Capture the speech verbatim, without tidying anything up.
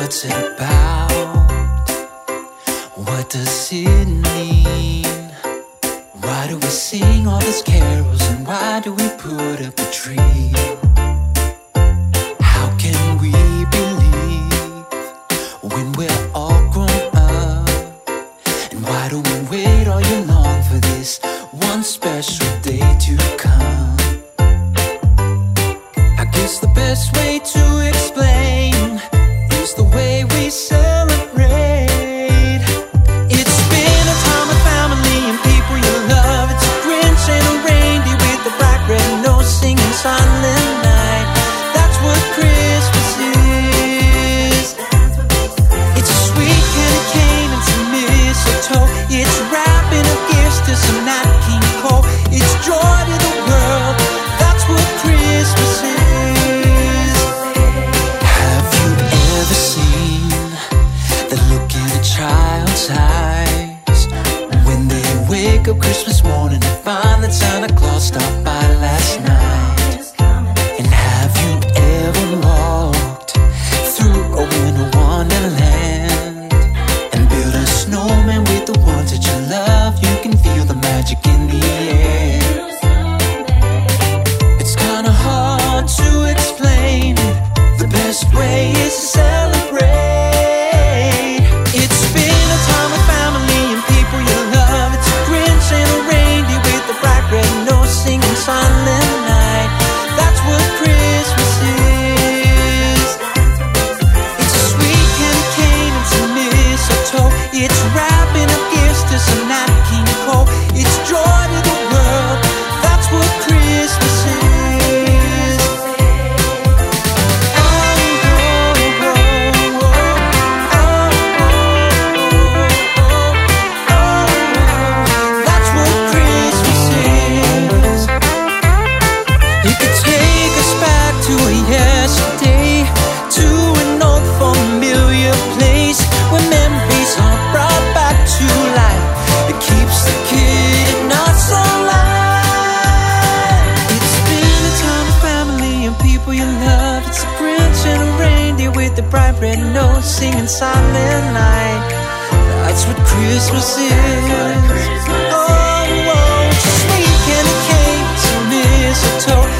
What's it about? What does it mean? Why do we sing all these carols and why do we put up a tree? How can we believe when we're all grown up? And why do we wait all year long for this one special day to come? I guess the best way to explain is the way we celebrate. It's been a time with family and people you love. It's a Grinch and a reindeer with a bright red nose singing Silent Night. That's what Christmas is. It's a sweet candy cane and some mistletoe. It's wrapping up gifts to some Nat King Cole. It's joy to the world. That's what Christmas is. Have you ever seen the look in a child's eyes when they wake up Christmas morning and find that Santa Claus stopped by last night? And have you ever walked through a winter wonderland and built a snowman with the ones that you love? You can feel the magic in the air. It's kinda hard to explain. The best way is to celebrate. It's been a time with family and people you love. It's a Grinch and a reindeer with a bright red nose singing Silent Night. That's what Christmas is. It's a sweet candy cane and some mistletoe. It's wrapping up gifts to some Nat King Cole. It's joy to the world. That's what Christmas is. That's what Christmas is. It could take us back to a yesterday, to an old familiar place where memories are brought back to life. It keeps the kid in us alive. It's been a time of family and people you love. It's a Grinch and a reindeer with a bright red nose singing Silent Night. That's what Christmas is. Oh, oh, just sweet candy cane, some mistletoe.